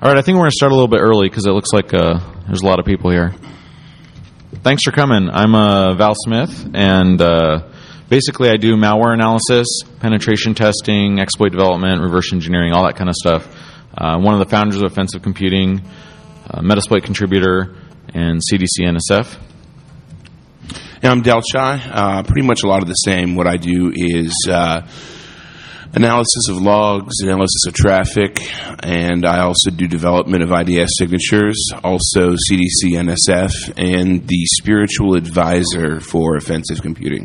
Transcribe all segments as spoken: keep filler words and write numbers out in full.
All right, I think we're going to start a little bit early because it looks like uh, there's a lot of people here. Thanks for coming. I'm uh, Val Smith, and uh, basically I do malware analysis, penetration testing, exploit development, reverse engineering, all that kind of stuff. Uh, one of the founders of Offensive Computing, uh, Metasploit contributor, and C D C N S F. Yeah, I'm Del Chai. Uh, pretty much a lot of the same. What I do is uh, analysis of logs, analysis of traffic, and I also do development of I D S signatures, also C D C N S F, and the spiritual advisor for Offensive Computing.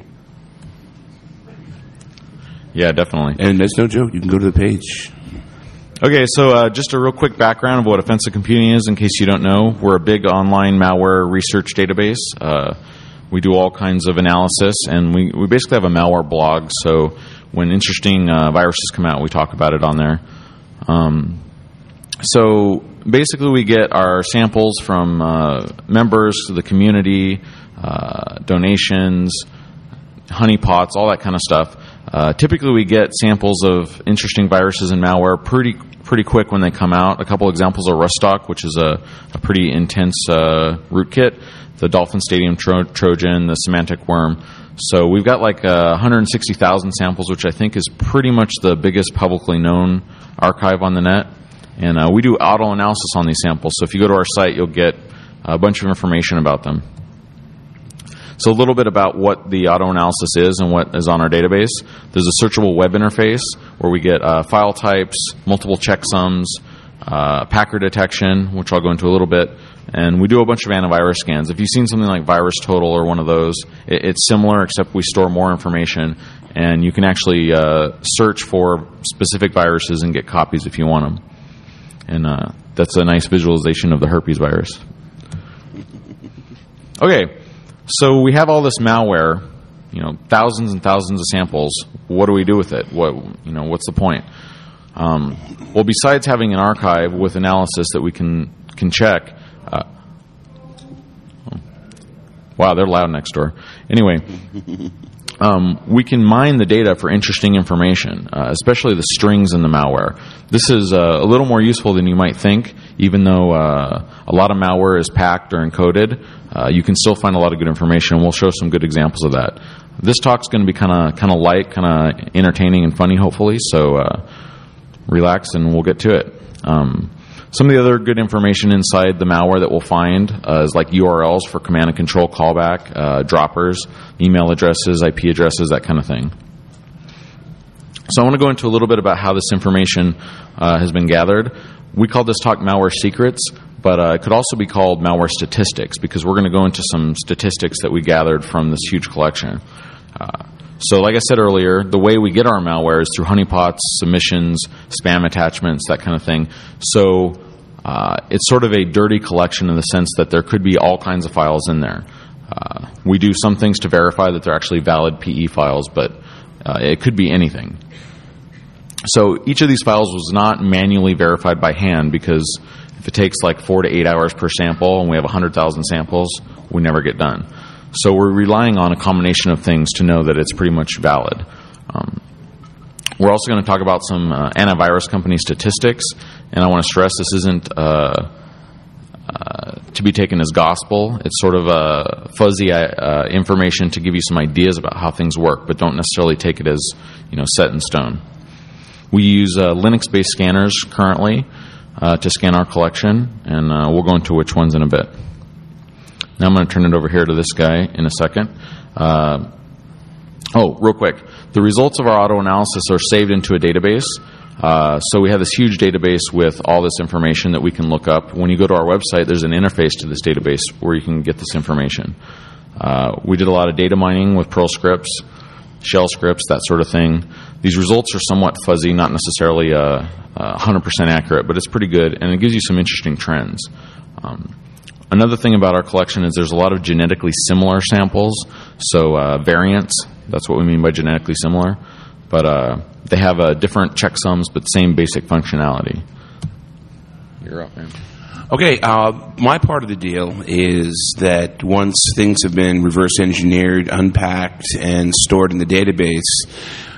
Yeah, definitely. And that's no joke. You can go to the page. Okay, so uh, just a real quick background of what Offensive Computing is, in case you don't know. We're a big online malware research database. Uh, we do all kinds of analysis, and we, we basically have a malware blog, so when interesting uh, viruses come out, we talk about it on there. Um, so basically we get our samples from uh, members to the community, uh, donations, honeypots, all that kind of stuff. Uh, typically we get samples of interesting viruses and malware pretty pretty quick when they come out. A couple examples are Rustock, which is a, a pretty intense uh, rootkit, the Dolphin Stadium Tro- Trojan, the Semantic Worm. So we've got like uh, one hundred sixty thousand samples, which I think is pretty much the biggest publicly known archive on the net. And uh, we do auto analysis on these samples. So if you go to our site, you'll get a bunch of information about them. So a little bit about what the auto analysis is and what is on our database. There's a searchable web interface where we get uh, file types, multiple checksums, uh, packer detection, which I'll go into a little bit. And we do a bunch of antivirus scans. If you've seen something like VirusTotal or one of those, it, it's similar except we store more information. And you can actually uh, search for specific viruses and get copies if you want them. And uh, that's a nice visualization of the herpes virus. Okay. So we have all this malware, you know, thousands and thousands of samples. What do we do with it? What, you know, what's the point? Um, well, besides having an archive with analysis that we can can check. Uh, oh, wow, they're loud next door. Anyway, um, we can mine the data for interesting information, uh, especially the strings in the malware. This is uh, a little more useful than you might think, even though uh, a lot of malware is packed or encoded. Uh, you can still find a lot of good information, and we'll show some good examples of that. This talk's going to be kind of kind of light, kind of entertaining and funny, hopefully, so uh, relax and we'll get to it. Um, some of the other good information inside the malware that we'll find uh, is like U R Ls for command and control callback, uh, droppers, email addresses, I P addresses, that kind of thing. So I want to go into a little bit about how this information uh, has been gathered. We call this talk Malware Secrets, but uh, it could also be called Malware Statistics because we're going to go into some statistics that we gathered from this huge collection. Uh, so like I said earlier, the way we get our malware is through honeypots, submissions, spam attachments, that kind of thing. So uh, it's sort of a dirty collection in the sense that there could be all kinds of files in there. Uh, we do some things to verify that they're actually valid P E files, but uh, it could be anything. So each of these files was not manually verified by hand because if it takes like four to eight hours per sample and we have one hundred thousand samples, we never get done. So we're relying on a combination of things to know that it's pretty much valid. Um, we're also going to talk about some uh, antivirus company statistics, and I want to stress this isn't uh, uh, to be taken as gospel. It's sort of uh, fuzzy uh, information to give you some ideas about how things work, but don't necessarily take it as, you know, set in stone. We use uh, Linux-based scanners currently uh, to scan our collection, and uh, we'll go into which ones in a bit. Now I'm going to turn it over here to this guy in a second. Uh, oh, real quick. The results of our auto-analysis are saved into a database. Uh, so we have this huge database with all this information that we can look up. When you go to our website, there's an interface to this database where you can get this information. Uh, we did a lot of data mining with Perl scripts, shell scripts, that sort of thing. These results are somewhat fuzzy, not necessarily uh, uh, one hundred percent accurate, but it's pretty good, and it gives you some interesting trends. Um, another thing about our collection is there's a lot of genetically similar samples, so uh, variants, that's what we mean by genetically similar, but uh, they have uh, different checksums, but same basic functionality. You're up, man. Okay, uh, my part of the deal is that once things have been reverse engineered, unpacked, and stored in the database,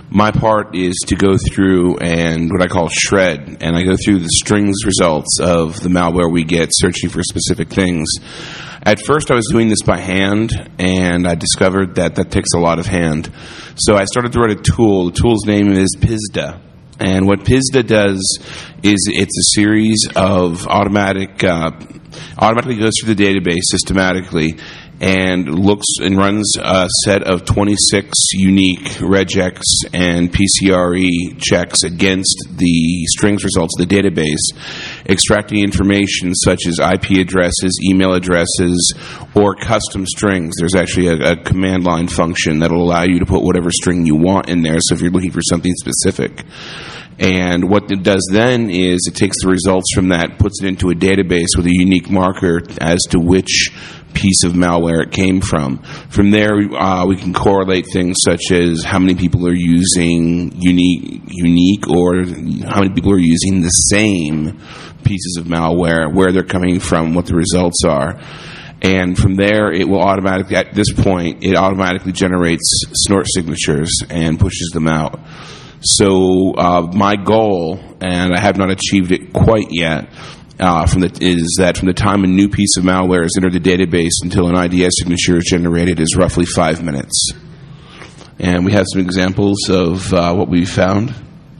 My part is to go through and what I call shred, and I go through the strings results of the malware we get, searching for specific things. At first, I was doing this by hand, and I discovered that that takes a lot of hand. So I started to write a tool. The tool's name is PISDA. And what PISDA does is it's a series of automatic, uh, automatically goes through the database systematically and looks and runs a set of twenty-six unique regex and P C R E checks against the strings results of the database, extracting information such as I P addresses, email addresses, or custom strings. There's actually a, a command line function that will allow you to put whatever string you want in there, so if you're looking for something specific. And what it does then is it takes the results from that, puts it into a database with a unique marker as to which piece of malware it came from. From there, uh, we can correlate things such as how many people are using unique, unique, or how many people are using the same pieces of malware, where they're coming from, what the results are. And from there, it will automatically, at this point, it automatically generates snort signatures and pushes them out. So uh, my goal, and I have not achieved it quite yet, uh, from the, is that from the time a new piece of malware is entered the database until an I D S signature is generated is roughly five minutes. And we have some examples of uh, what we found.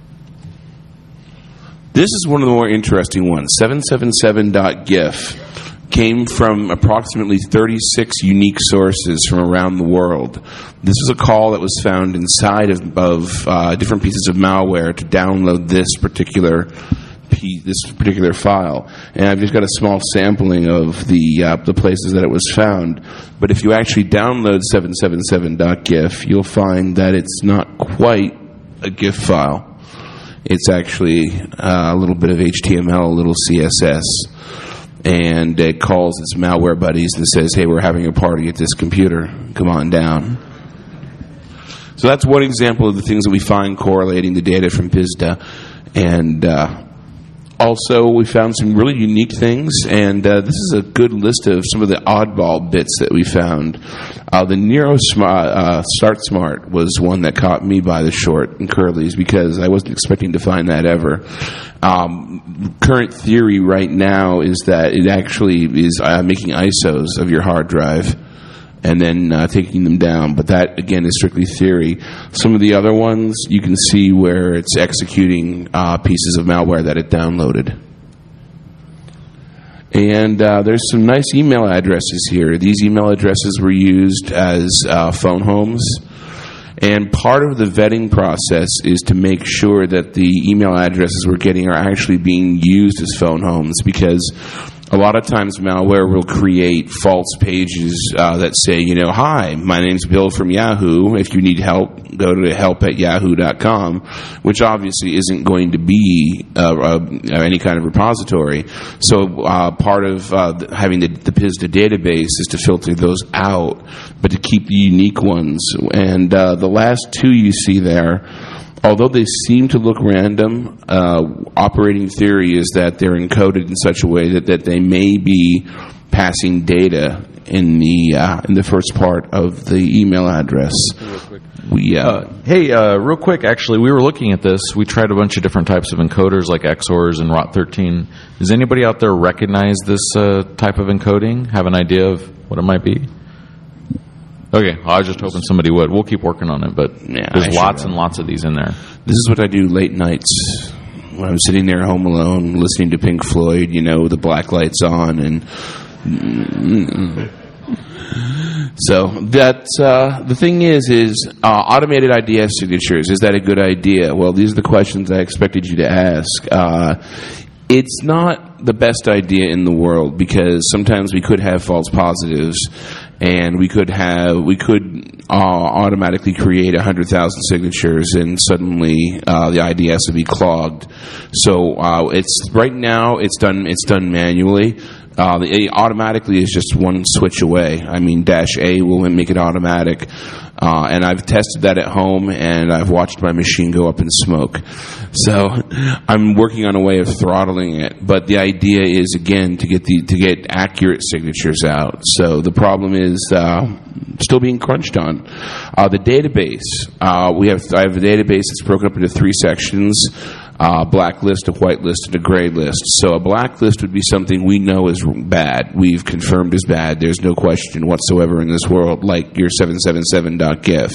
This is one of the more interesting ones. seven seven seven dot gif came from approximately thirty-six unique sources from around the world. This was a call that was found inside of, of uh, different pieces of malware to download this particular piece, this particular file. And I've just got a small sampling of the uh, the places that it was found. But if you actually download seven seven seven dot gif, you'll find that it's not quite a GIF file. It's actually uh, a little bit of H T M L, a little C S S. And it calls its malware buddies and says, hey, we're having a party at this computer. Come on down. So that's one example of the things that we find correlating the data from PISDA. And uh, also we found some really unique things, and uh, this is a good list of some of the oddball bits that we found. Uh, the Nero uh, Start Smart was one that caught me by the short and curlies, because I wasn't expecting to find that ever. Um, current theory right now is that it actually is uh, making I S Os of your hard drive and then uh, taking them down. But that, again, is strictly theory. Some of the other ones, you can see where it's executing uh, pieces of malware that it downloaded. And uh, there's some nice email addresses here. These email addresses were used as uh, phone homes. And part of the vetting process is to make sure that the email addresses we're getting are actually being used as phone homes, because a lot of times malware will create false pages uh, that say, you know, hi, my name's Bill from Yahoo. If you need help, go to help at yahoo dot com, which obviously isn't going to be uh, uh, any kind of repository. So uh, part of uh, having the, the PISDA database is to filter those out, but to keep the unique ones. And uh, the last two you see there, although they seem to look random, uh, operating theory is that they're encoded in such a way that, that they may be passing data in the uh, in the first part of the email address. Real quick. We, uh, uh, hey, uh, real quick, actually, we were looking at this. We tried a bunch of different types of encoders like X O R S and R O T thirteen. Does anybody out there recognize this uh, type of encoding? Have an idea of what it might be? Okay, well, I was just hoping somebody would. We'll keep working on it, but yeah, there's I lots sure and lots of these in there. This is what I do late nights when I'm sitting there home alone, listening to Pink Floyd, you know, the black lights on, and mm-mm. So that's uh, the thing is, is uh, automated I D S signatures. Is that a good idea? Well, these are the questions I expected you to ask. Uh, it's not the best idea in the world, because sometimes we could have false positives, and we could have we could uh, automatically create a hundred thousand signatures, and suddenly uh, the I D S would be clogged. So uh, it's right now it's done it's done manually. Uh, the A automatically is just one switch away. I mean, dash A will make it automatic. Uh, and I've tested that at home, and I've watched my machine go up in smoke. So I'm working on a way of throttling it. But the idea is, again, to get the to get accurate signatures out. So the problem is uh, still being crunched on. Uh, the database, uh, we have I have a database that's broken up into three sections: uh, black list, a white list, and a gray list. So a black list would be something we know is bad. We've confirmed is bad. There's no question whatsoever in this world, like your seven seven seven dot gif.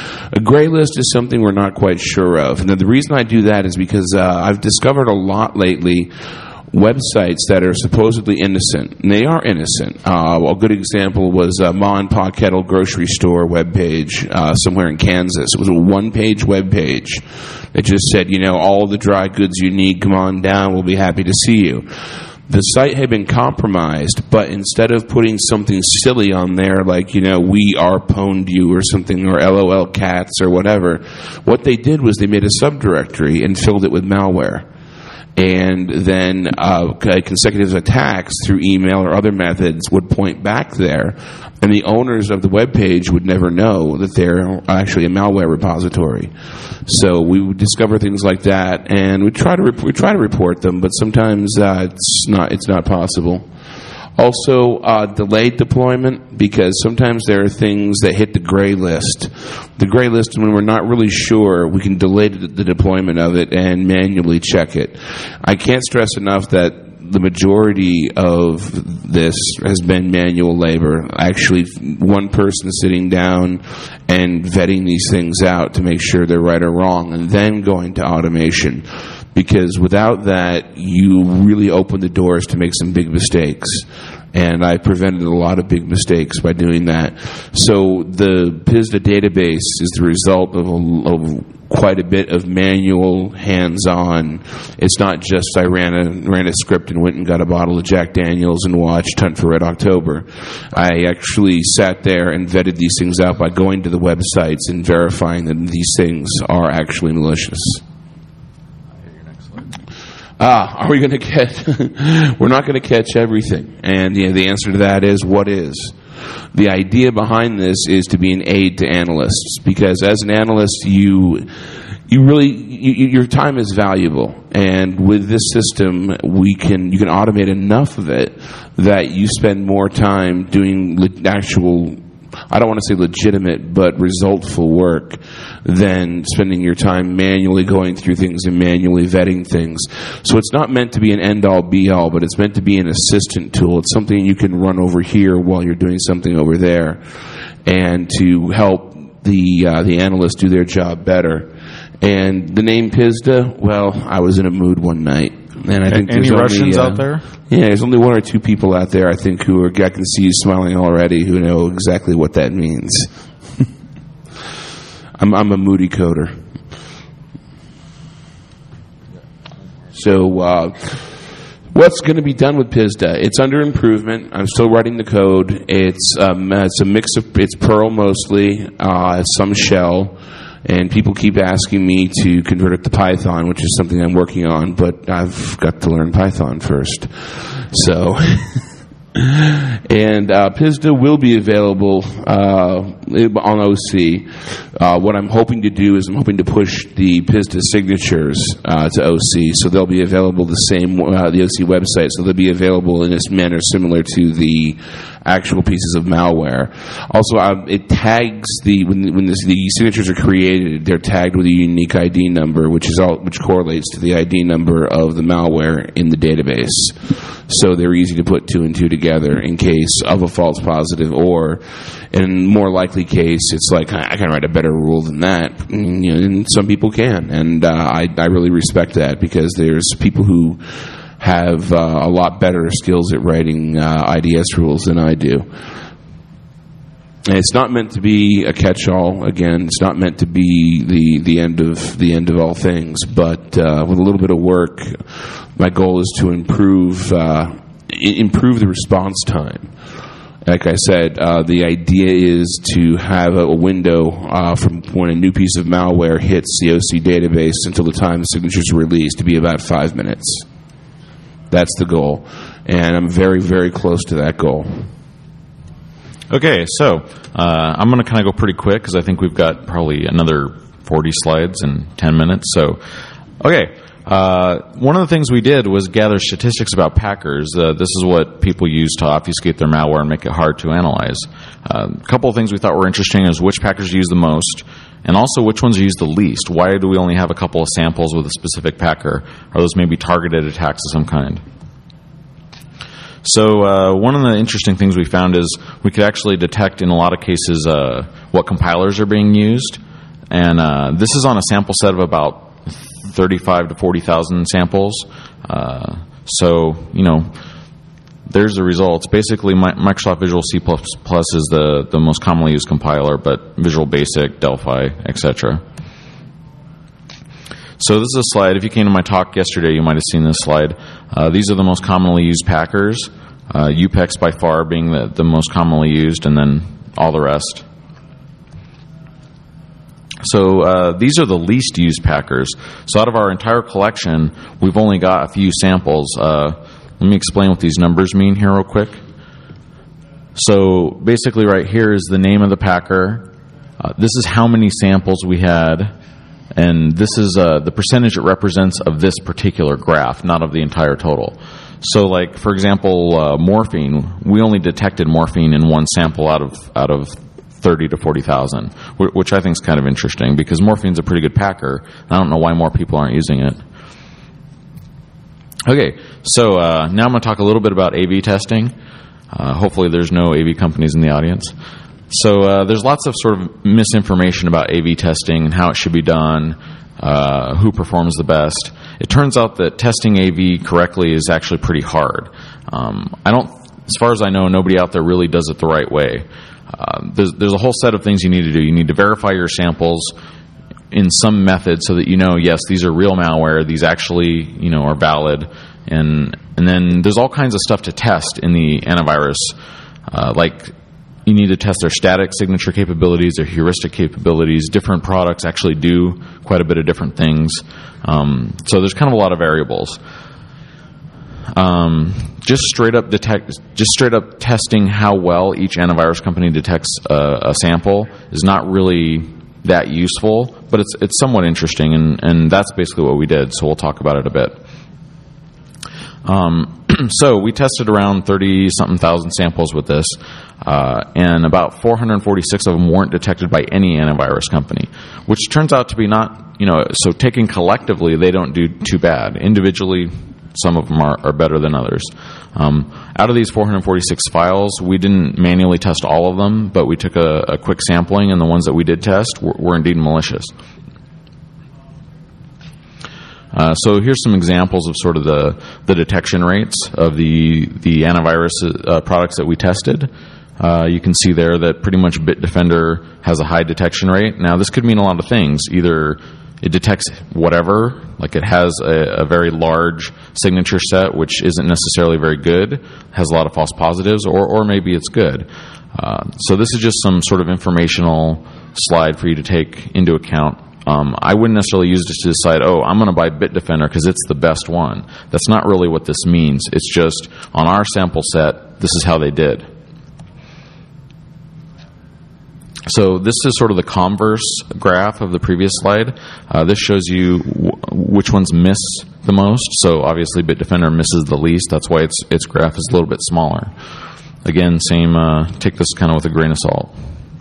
A gray list is something we're not quite sure of. And the reason I do that is because uh, I've discovered a lot lately websites that are supposedly innocent, and they are innocent. Uh, a good example was a Ma and Pa Kettle grocery store webpage uh, somewhere in Kansas. It was a one-page webpage that just said, you know, all the dry goods you need, come on down, we'll be happy to see you. The site had been compromised, but instead of putting something silly on there like, you know, we are pwned you or something, or LOL cats or whatever, what they did was they made a subdirectory and filled it with malware. And then uh, consecutive attacks through email or other methods would point back there, and the owners of the web page would never know that they're actually a malware repository. So we would discover things like that, and we try to rep- we try to report them, but sometimes uh, it's not it's not possible. Also, uh, delayed deployment, because sometimes there are things that hit the gray list. The gray list, when we're not really sure, we can delay the, the deployment of it and manually check it. I can't stress enough that the majority of this has been manual labor. Actually, one person sitting down and vetting these things out to make sure they're right or wrong, and then going to automation. Because without that, you really open the doors to make some big mistakes. And I prevented a lot of big mistakes by doing that. So the P I S D A database is the result of, a, of quite a bit of manual, hands-on. It's not just I ran a, ran a script and went and got a bottle of Jack Daniels and watched Hunt for Red October. I actually sat there and vetted these things out by going to the websites and verifying that these things are actually malicious. Ah, are we going to catch? We're not going to catch everything. And you know, the answer to that is, what is? The idea behind this is to be an aid to analysts, because as an analyst, you you really you, your time is valuable, and with this system, we can you can automate enough of it that you spend more time doing le- actual. I don't want to say legitimate, but resultful work than spending your time manually going through things and manually vetting things. So it's not meant to be an end-all, be-all, but it's meant to be an assistant tool. It's something you can run over here while you're doing something over there, and to help the uh, the analysts do their job better. And the name P I S D A, well, I was in a mood one night. And I think any there's Russians only, uh, out there? Yeah, there's only one or two people out there, I think, who are, I can see you smiling already, who know exactly what that means. I'm, I'm a moody coder. So, uh, what's going to be done with P I S D A? It's under improvement. I'm still writing the code. It's um, it's a mix of, it's Perl mostly, uh, some shell. And people keep asking me to convert it to Python, which is something I'm working on, but I've got to learn Python first. So, and uh, P I S D A will be available uh, on O C. Uh, what I'm hoping to do is I'm hoping to push the P I S D A signatures uh, to O C, so they'll be available the same uh, the O C website. So they'll be available in this manner similar to the actual pieces of malware. Also, uh, it tags the when when this, the signatures are created, they're tagged with a unique I D number, which is all which correlates to the I D number of the malware in the database. So they're easy to put two and two together in case of a false positive, or in more likely case, it's like I can write a better rule than that. And, you know, and some people can, and uh, I I really respect that, because there's people who have uh, a lot better skills at writing uh, I D S rules than I do. And it's not meant to be a catch-all. Again, it's not meant to be the, the end of the end of all things. But uh, with a little bit of work, my goal is to improve uh, improve the response time. Like I said, uh, the idea is to have a, a window uh, from when a new piece of malware hits the O C database until the time the signatures are released to be about five minutes. That's the goal, and I'm very, very close to that goal. Okay, so uh, I'm going to kind of go pretty quick, because I think we've got probably another forty slides in ten minutes. So, okay, Uh, one of the things we did was gather statistics about packers. Uh, this is what people use to obfuscate their malware and make it hard to analyze. Uh, a couple of things we thought were interesting is which packers are used the most, and also which ones are used the least. Why do we only have a couple of samples with a specific packer? Are those maybe targeted attacks of some kind? So uh, one of the interesting things we found is we could actually detect in a lot of cases uh, what compilers are being used. And uh, this is on a sample set of about thirty-five to forty thousand samples. Uh, so, you know, there's the results. Basically, Mi- Microsoft Visual C plus plus is the, the most commonly used compiler, but Visual Basic, Delphi, et cetera. So this is a slide. If you came to my talk yesterday, you might have seen this slide. Uh, these are the most commonly used packers. Uh, U P E X by far being the, the most commonly used, and then all the rest. So uh, these are the least used packers. So out of our entire collection, we've only got a few samples. Uh, let me explain what these numbers mean here real quick. So basically right here is the name of the packer. Uh, this is how many samples we had. And this is uh, the percentage it represents of this particular graph, not of the entire total. So like, for example, uh, morphine, we only detected morphine in one sample out of out of thirty to forty thousand, which I think is kind of interesting because morphine's a pretty good packer. I don't know why more people aren't using it. Okay, so uh, now I'm going to talk a little bit about A B testing. Uh, hopefully there's no A B companies in the audience. So uh, there's lots of sort of misinformation about A B testing and how it should be done, uh, who performs the best. It turns out that testing A B correctly is actually pretty hard. Um, I don't, as far as I know, nobody out there really does it the right way. Uh, there's, there's a whole set of things you need to do. You need to verify your samples in some method so that you know, yes, these are real malware. These actually, you know, are valid. And and then there's all kinds of stuff to test in the antivirus. Uh, like you need to test their static signature capabilities, their heuristic capabilities. Different products actually do quite a bit of different things. Um, so there's kind of a lot of variables. Um, just straight up detect, just straight up testing how well each antivirus company detects a, a sample is not really that useful, but it's it's somewhat interesting, and, and that's basically what we did. So we'll talk about it a bit. Um, so we tested around thirty something thousand samples with this, uh, and about four hundred forty-six of them weren't detected by any antivirus company, which turns out to be not, you know, so taken collectively, they don't do too bad. Individually, some of them are, are better than others. Um, out of these four hundred forty-six files, we didn't manually test all of them, but we took a, a quick sampling, and the ones that we did test were, were indeed malicious. Uh, so here's some examples of sort of the, the detection rates of the the antivirus uh, products that we tested. Uh, you can see there that pretty much Bitdefender has a high detection rate. Now, this could mean a lot of things. Either it detects whatever, like it has a, a very large signature set, which isn't necessarily very good, has a lot of false positives, or, or maybe it's good. Uh, so this is just some sort of informational slide for you to take into account. Um, I wouldn't necessarily use this to decide, oh, I'm going to buy Bitdefender because it's the best one. That's not really what this means. It's just, on our sample set, this is how they did. So this is sort of the converse graph of the previous slide. Uh, this shows you w- which ones miss the most. So obviously Bitdefender misses the least. That's why its its graph is a little bit smaller. Again, same. Uh, take this kind of with a grain of salt.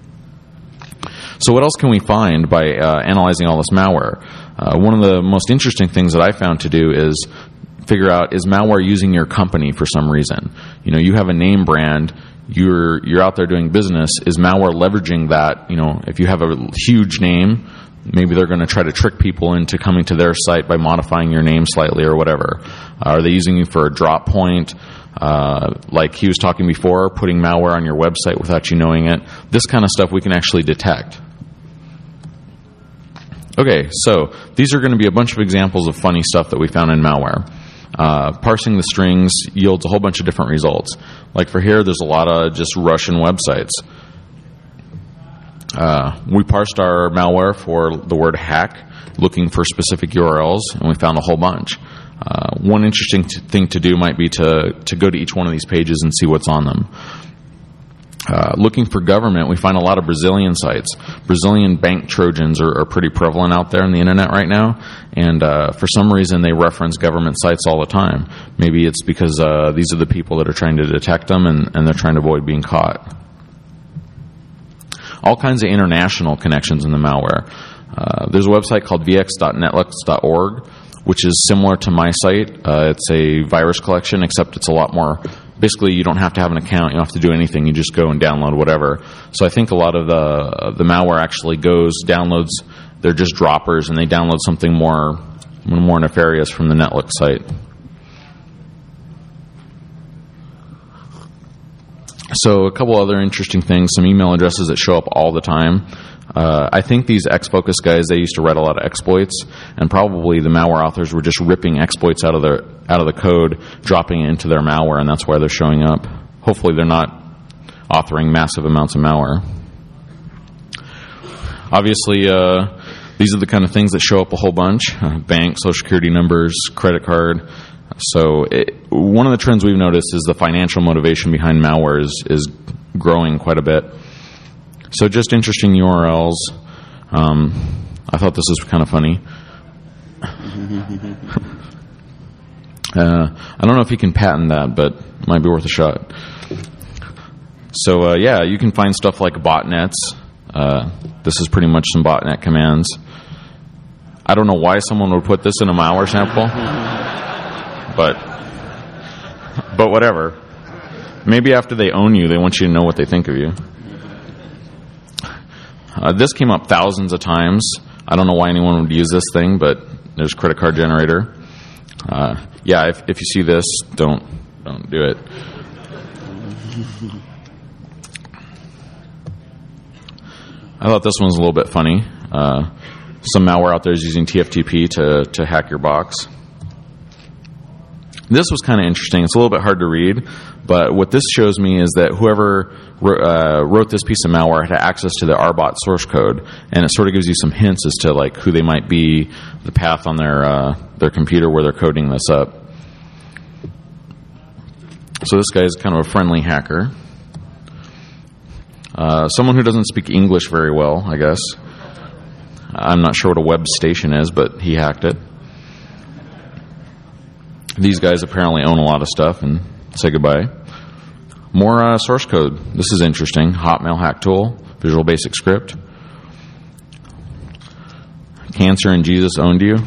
So what else can we find by uh, analyzing all this malware? Uh, one of the most interesting things that I found to do is figure out, is malware using your company for some reason? You know, you have a name brand. You're you're out there doing business. Is malware leveraging that? You know, if you have a huge name, maybe they're going to try to trick people into coming to their site by modifying your name slightly or whatever. Uh, are they using you for a drop point? Uh, like he was talking before, putting malware on your website without you knowing it. This kind of stuff we can actually detect. Okay, so these are going to be a bunch of examples of funny stuff that we found in malware. Uh, parsing the strings yields a whole bunch of different results. Like for here, there's a lot of just Russian websites. Uh, we parsed our malware for the word hack, looking for specific U R Ls, and we found a whole bunch. Uh, one interesting t- thing to do might be to, to go to each one of these pages and see what's on them. Uh, looking for government, we find a lot of Brazilian sites. Brazilian bank Trojans are, are pretty prevalent out there on the internet right now, and uh, for some reason they reference government sites all the time. Maybe it's because uh, these are the people that are trying to detect them, and, and they're trying to avoid being caught. All kinds of international connections in the malware. Uh, there's a website called v x dot netlux dot org, which is similar to my site. Uh, it's a virus collection, except it's a lot more. Basically, you don't have to have an account. You don't have to do anything. You just go and download whatever. So I think a lot of the the malware actually goes, downloads, they're just droppers, and they download something more more nefarious from the Netlux site. So a couple other interesting things, some email addresses that show up all the time. Uh, I think these Xfocus guys, they used to write a lot of exploits, and probably the malware authors were just ripping exploits out of their out of the code, dropping it into their malware, and that's why they're showing up. Hopefully they're not authoring massive amounts of malware. Obviously, uh, these are the kind of things that show up a whole bunch. Uh, bank, social security numbers, credit card. So it, one of the trends we've noticed is the financial motivation behind malware is, is growing quite a bit. So just interesting U R Ls. Um, I thought this was kind of funny. uh, I don't know if you can patent that, but it might be worth a shot. So uh, yeah, you can find stuff like botnets. Uh, this is pretty much some botnet commands. I don't know why someone would put this in a malware sample, but but whatever. Maybe after they own you, they want you to know what they think of you. Uh, this came up thousands of times. I don't know why anyone would use this thing, but there's credit card generator. Uh, yeah, if, if you see this, don't don't do it. I thought this one was a little bit funny. Uh, some malware out there is using T F T P to, to hack your box. This was kind of interesting. It's a little bit hard to read, but what this shows me is that whoever uh, wrote this piece of malware had access to the R B O T source code, and it sort of gives you some hints as to like who they might be, the path on their uh, their computer where they're coding this up. So this guy is kind of a friendly hacker. Uh, someone who doesn't speak English very well, I guess. I'm not sure what a web station is, but he hacked it. These guys apparently own a lot of stuff, and say goodbye. More uh, source code. This is interesting. Hotmail hack tool, Visual Basic Script. Cancer and Jesus owned you.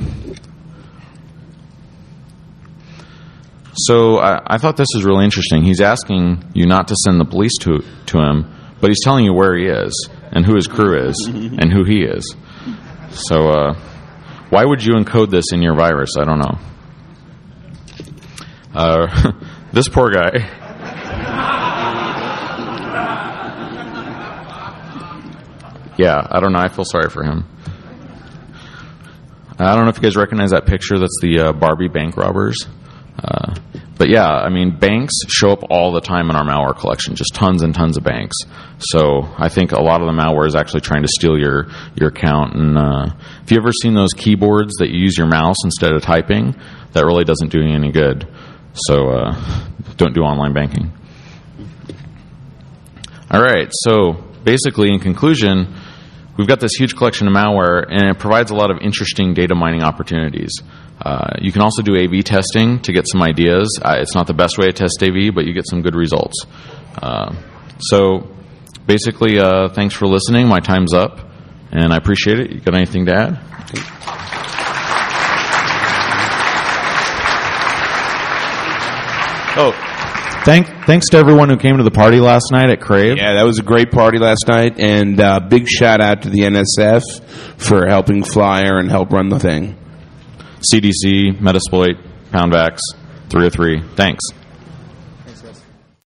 So I, I thought this was really interesting. He's asking you not to send the police to to him, but he's telling you where he is and who his crew is and who he is. So uh, why would you encode this in your virus? I don't know. Uh, this poor guy. Yeah, I don't know. I feel sorry for him. I don't know if you guys recognize that picture. That's the uh, Barbie bank robbers. Uh, but yeah, I mean, banks show up all the time in our malware collection, just tons and tons of banks. So I think a lot of the malware is actually trying to steal your, your account. And uh, if you've ever seen those keyboards that you use your mouse instead of typing, that really doesn't do you any good. So uh, don't do online banking. All right, so basically in conclusion, we've got this huge collection of malware, and it provides a lot of interesting data mining opportunities. Uh, you can also do A V testing to get some ideas. Uh, it's not the best way to test A V, but you get some good results. Uh, so basically, uh, thanks for listening. My time's up, and I appreciate it. You got anything to add? Oh, thank, thanks to everyone who came to the party last night at Crave. Yeah, that was a great party last night, and uh, big shout out to the N S F for helping flyer and help run the thing. C D C, Metasploit, Poundvax, three oh three. Thanks. Thanks, guys.